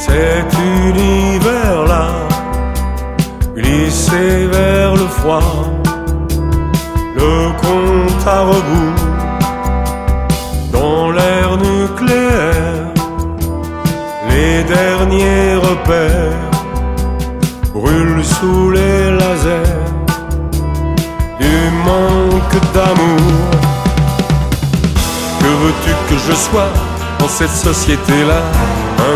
cet univers-là, glisser vers le froid, le compte à rebours, dans l'air nucléaire, les derniers repères brûlent sous les lasers du manque d'amour. Que veux-tu que je sois dans cette société-là?